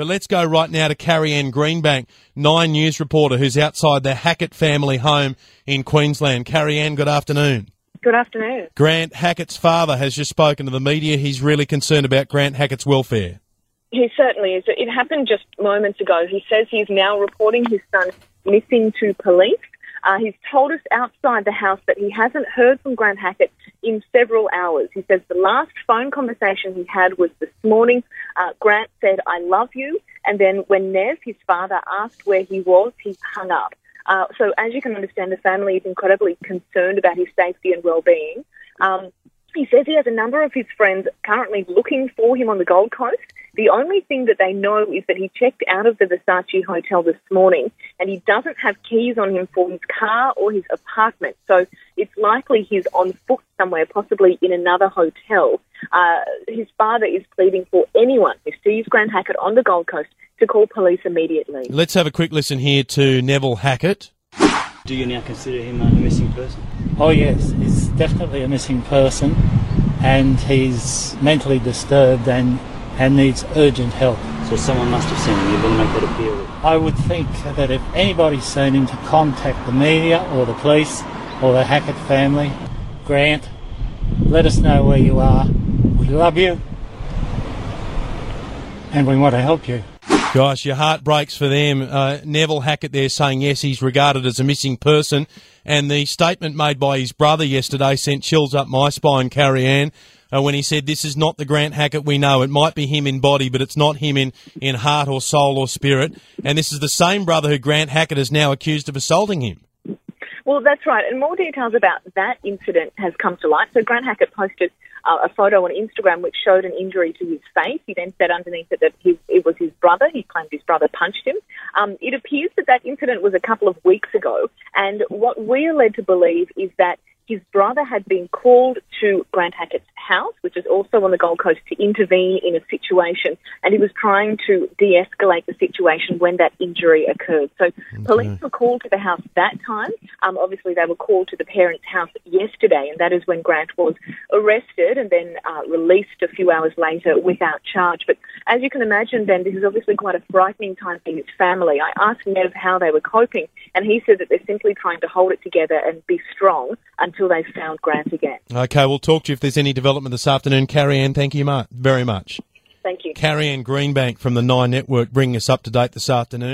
But let's go right now to Carrie Ann Greenbank, Nine News reporter who's outside the Hackett family home in Queensland. Carrie Ann, good afternoon. Good afternoon. Grant Hackett's father has just spoken to the media. He's really concerned about Grant Hackett's welfare. He certainly is. It happened just moments ago. He says he's now reporting his son missing to police. He's told us outside the house that he hasn't heard from Grant Hackett in several hours. He says the last phone conversation he had was this morning. Grant said, "I love you." And then when Nev, his father, asked where he was, he hung up. So as you can understand, the family is incredibly concerned about his safety and well-being. He says he has a number of his friends currently looking for him on the Gold Coast. The only thing that they know is that he checked out of the Versace Hotel this morning and he doesn't have keys on him for his car or his apartment. So it's likely he's on foot somewhere, possibly in another hotel. His father is pleading for anyone who sees Grant Hackett on the Gold Coast to call police immediately. Let's have a quick listen here to Neville Hackett. Do you now consider him a missing person? Oh yes, he's definitely a missing person and he's mentally disturbed and needs urgent help. So someone must have seen him. You're going to make that appeal? I would think that if anybody's seen him, to contact the media or the police or the Hackett family. Grant, let us know where you are. We love you and we want to help you. Gosh, your heart breaks for them. Neville Hackett there saying, yes, he's regarded as a missing person. And the statement made by his brother yesterday sent chills up my spine, Carrie Ann, when he said, this is not the Grant Hackett we know. It might be him in body, but it's not him in heart or soul or spirit. And this is the same brother who Grant Hackett is now accused of assaulting him. Well, that's right. And more details about that incident has come to light. So Grant Hackett posted a photo on Instagram which showed an injury to his face. He then said underneath it that it was his brother. He claimed his brother punched him. It appears that incident was a couple of weeks ago. And what we are led to believe is that his brother had been called to Grant Hackett's house, which is also on the Gold Coast, to intervene in a situation, and he was trying to de-escalate the situation when that injury occurred. So police were called to the house that time. Obviously, they were called to the parents' house yesterday, and that is when Grant was arrested and then released a few hours later without charge. But as you can imagine, then, this is obviously quite a frightening time for his family. I asked Nev how they were coping, and he said that they're simply trying to hold it together and be strong until they've found Grant again. Okay, we'll talk to you if there's any development this afternoon. Carrie Ann, thank you very much. Thank you. Carrie Ann Greenbank from the Nine Network bringing us up to date this afternoon.